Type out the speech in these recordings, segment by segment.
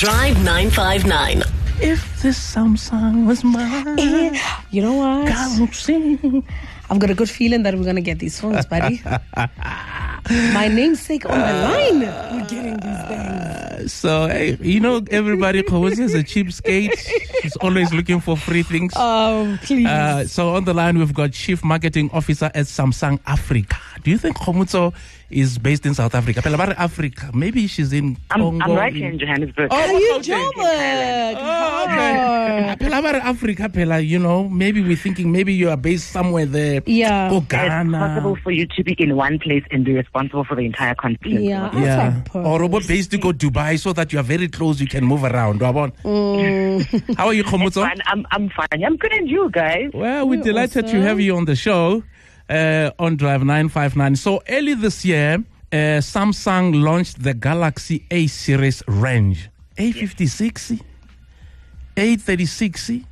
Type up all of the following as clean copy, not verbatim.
Drive 959. If this Samsung was mine. You know what? God, sing. I've got a good feeling that we're going to get these phones, buddy. My namesake on the line. We're getting these things. So, hey, you know, everybody calls us a cheapskate. She's always looking for free things. Oh, please. So on the line, we've got Chief Marketing Officer at Samsung Africa. Do you think Khomotso is based in South Africa? Africa. Maybe she's in Congo. I'm right here in Johannesburg. Are you okay. Joburg? Oh, okay. Africa, you know, maybe we're thinking maybe you are based somewhere there. Yeah. Oh, It's Ghana. possible for you to be in one place and be responsible for the entire continent. Yeah. Yeah. That's like Or based to go Dubai so that you are very close, you can move around. How are you, Khomotso? I'm fine. I'm good, and you guys? Well, we're delighted to have you on the show on Drive 959. So early this year, Samsung launched the Galaxy A series range. A56, A36,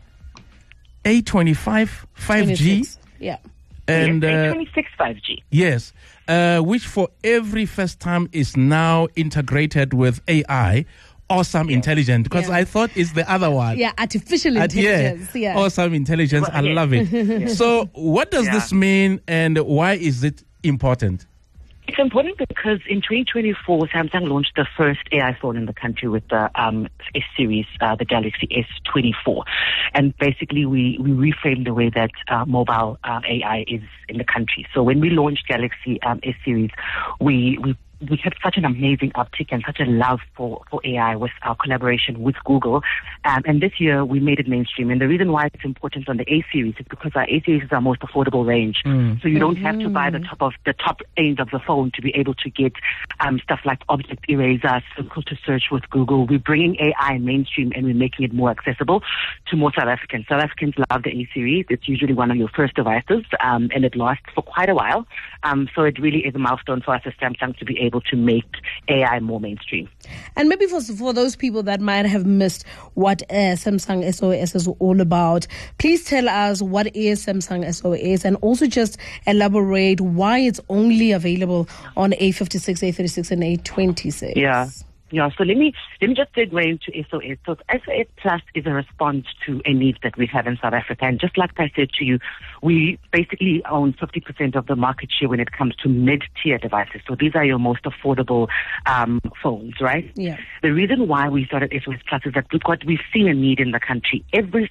A25, 5G. 26. Yeah. And A26 5G. yes, which for every first time is now integrated with AI. Awesome intelligence, because Yeah. I thought it's the other one. Yeah, artificial intelligence. Yeah. Awesome intelligence. I love it. So what does this mean, and why is it important? It's important because in 2024, Samsung launched the first AI phone in the country with the S series, the Galaxy S24. And basically, we reframed the way that mobile AI is in the country. So when we launched Galaxy S series, we had such an amazing uptick and such a love for AI with our collaboration with Google. And this year, we made it mainstream. And the reason why it's important on the A series is because our A series is our most affordable range. So you don't have to buy the top end of the phone to be able to get stuff like object eraser, simple to search with Google. We're bringing AI mainstream and we're making it more accessible to more South Africans. South Africans love the A series. It's usually one of your first devices, and it lasts for quite a while. So it really is a milestone for us as Samsung to be able to make AI more mainstream. And maybe for those people that might have missed what Samsung SOS is all about, please tell us what is Samsung SOS, and also just elaborate why it's only available on A56, A36, and A26. Yeah, so let me just segue into SOS. So SOS Plus is a response to a need that we have in South Africa. And just like I said to you, we basically own 50% of the market share when it comes to mid-tier devices. So these are your most affordable phones, right? Yeah. The reason why we started SOS Plus is that we've seen a need in the country.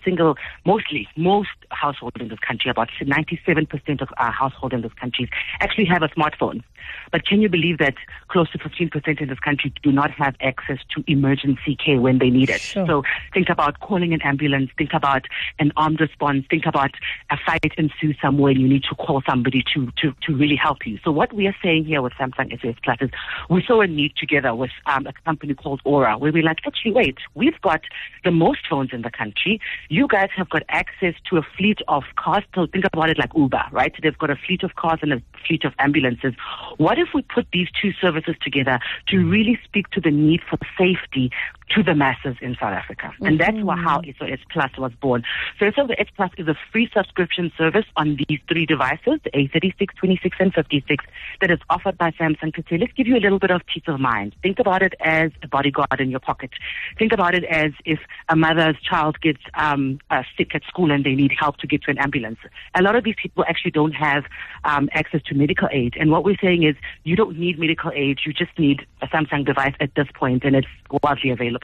Most households in this country, about 97% of our households in this country actually have a smartphone. But can you believe that close to 15% in this country do not have access to emergency care when they need it? Sure. So think about calling an ambulance, think about an armed response, think about a fight ensue somewhere and you need to call somebody to really help you. So what we are saying here with Samsung SOS Plus is we saw a need together with a company called Aura, where we're like, actually, wait, we've got the most phones in the country. You guys have got access to a fleet of cars. So think about it like Uber, right? They've got a fleet of cars and a fleet of ambulances. What if we put these two services together to really speak to the need for safety to the masses in South Africa? And that's how SOS Plus was born. So SOS Plus is a free subscription service on these three devices, the A36, 26, and 56, that is offered by Samsung to say, let's give you a little bit of peace of mind. Think about it as a bodyguard in your pocket. Think about it as if a mother's child gets sick at school and they need help to get to an ambulance. A lot of these people actually don't have access to medical aid. And what we're saying is you don't need medical aid. You just need a Samsung device at this point, and it's widely available.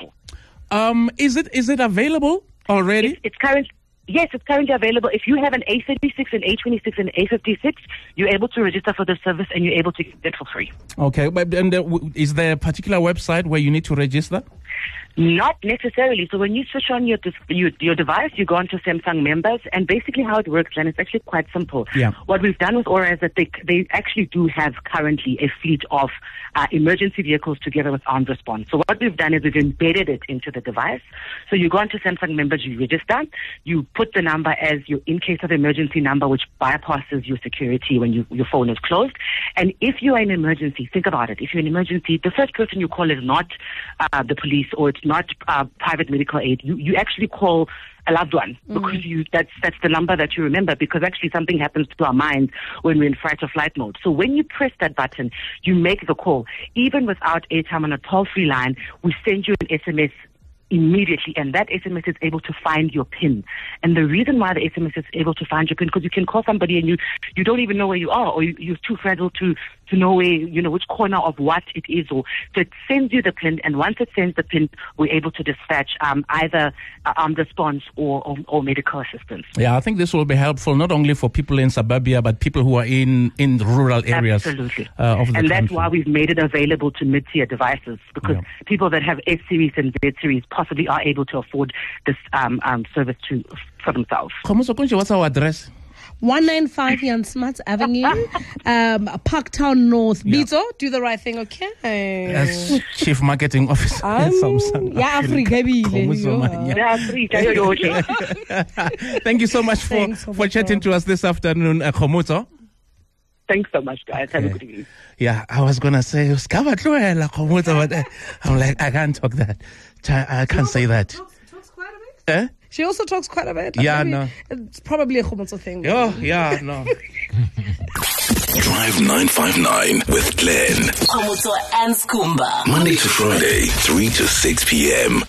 Is it available already? Yes, it's currently available. If you have an A36, an A26, and A56, you're able to register for the service and you're able to get it for free. Okay, but is there a particular website where you need to register? Not necessarily. So when you switch on your device, you go onto Samsung members, and basically how it works, and it's actually quite simple. Yeah. What we've done with Aura is that they actually do have currently a fleet of emergency vehicles together with armed response. So what we've done is we've embedded it into the device. So you go onto Samsung members, you register, you put the number as your in case of emergency number, which bypasses your security when your phone is closed. And if you are in emergency, think about it. If you're in emergency, the first person you call is not the police, or it's not private medical aid. You actually call a loved one, because that's the number that you remember, because actually something happens to our minds when we're in fight or flight mode. So when you press that button, you make the call. Even without airtime on a toll-free line, we send you an SMS immediately, and that SMS is able to find your PIN. And the reason why the SMS is able to find your PIN, because you can call somebody and you don't even know where you are, or you're too fragile to know where, which corner of what it is. Or so it sends you the PIN, and once it sends the PIN, we're able to dispatch either armed response or medical assistance. Yeah, I think this will be helpful not only for people in suburbia, but people who are in rural areas. Absolutely. Of the and that's country. why we've made it available to mid-tier devices, because people that have S-Series and Z-Series possibly are able to afford this service for themselves. Khomoso, what's our address? 195 Jan Smuts Avenue, Parktown North. Bito, do the right thing, okay? As Chief Marketing Officer at Samsung. Yeah, Africa. Thank you so much for chatting to us this afternoon, Khomoso. Thanks so much, guys. Have a good evening. Yeah, I was going to say, Khomoso, but I'm like, I can't talk that. I can't say that. Talks quite a bit. She also talks quite a bit. Yeah, no. It's probably a Khomoso thing. Oh, yeah, no. Drive 959 with Glenn. Khomoso and Skumba. Monday to Friday, 3 to 6 p.m.